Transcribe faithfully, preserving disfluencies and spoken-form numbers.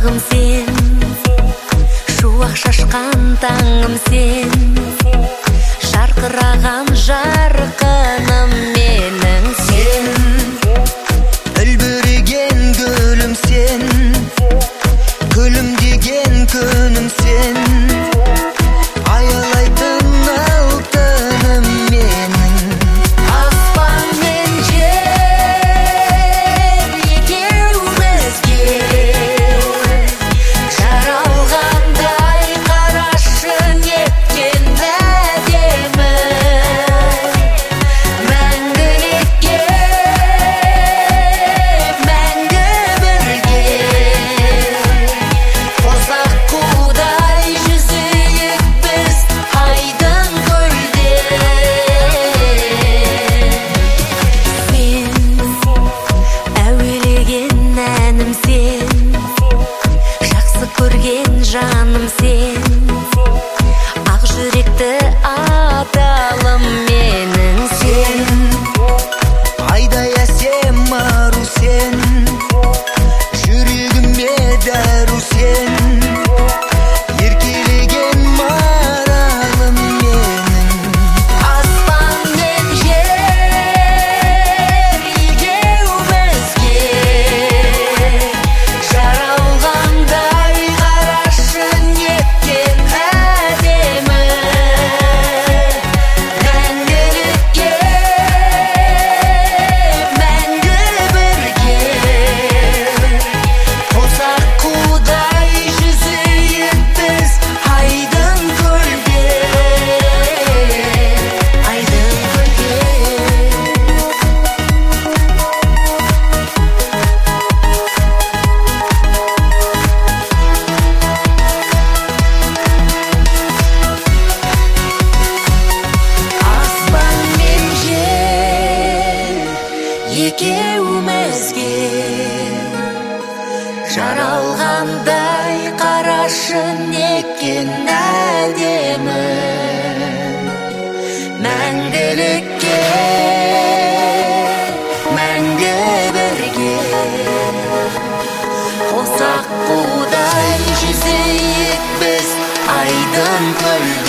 шуағым сен, шуақ шашқан таңым сен, жарқыраған жарқыным менің сен, үлбіреген гүлім сен, күлімдеген күнім сен, аялайтын алтыным менің. аспан мен жер екеумізге жаралғандай, қарашы неткен әдемі, мәңгілікке, мәңгі бірге, қосақ қудай жүзейік біз айдын көлде. Сен әуелеген әнім сен, жақсы көрген жаным сен, ақ жүректі адалым менің сен, Айдай әсем ару сен, жүрегіме дәру сен, еркелеген маралым менің. аспан мен жер екеумізге жаралғандай, қарашы неткен әдемі, мәңгілікке, мәңгі бірге, қосақ қудай жүзейік біз айдын көлде, айдын көлде. аспан мен жер екеумізге жаралғандай, қарашы неткен әдемі, мәңгілікке, мәңгі бірге, қосақ қудай жүзейік біз айдын көлде.